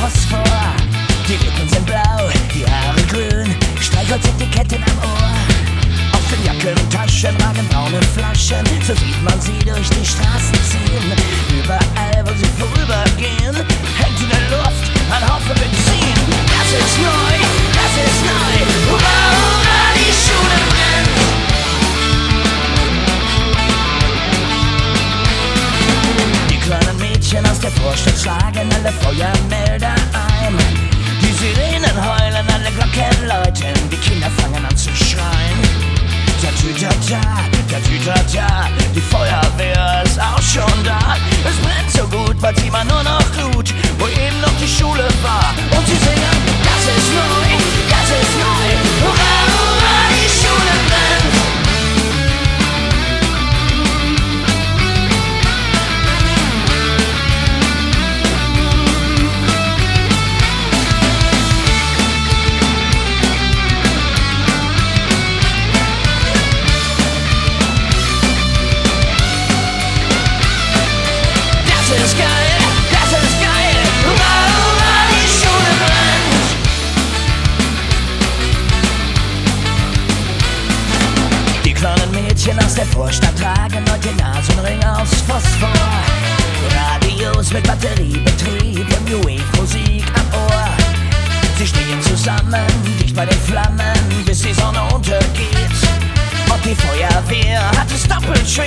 Phosphor. Die Lippen sind blau, die Haare grün, Streichholzetiketten am Ohr. Auf den Jacken und Taschen ragen braune Flaschen, so sieht man sie durch die Straßen ziehen. Überall, wo sie vorübergehen, hängt in der Luft ein Haufen Benzin. Das ist neu, das ist neu, hurra, hurra, die Schule brennt. Die kleinen Mädchen aus der Vorstadt schlagen alle Feuermelder ein. Die Sirenen heulen, alle Glocken läuten, die Kinder fangen an zu schreien. Tatütata, die Feuerwehr ist auch schon da. Es brennt so gut, bald sieht man nur noch Glut, wo eben noch die Schule war. Und sie singen, das ist neu, hurra, hurra, die Schule brennt. Das ist geil, hurra, hurra, die Schule brennt. Die kleinen Mädchen aus der Vorstadt tragen heute Nasenringe aus Phosphor. Radios mit Batteriebetrieb und New Wave Musik am Ohr. Sie stehen zusammen, dicht bei den Flammen, bis die Sonne untergeht. Und die Feuerwehr hat es doppelt schwer.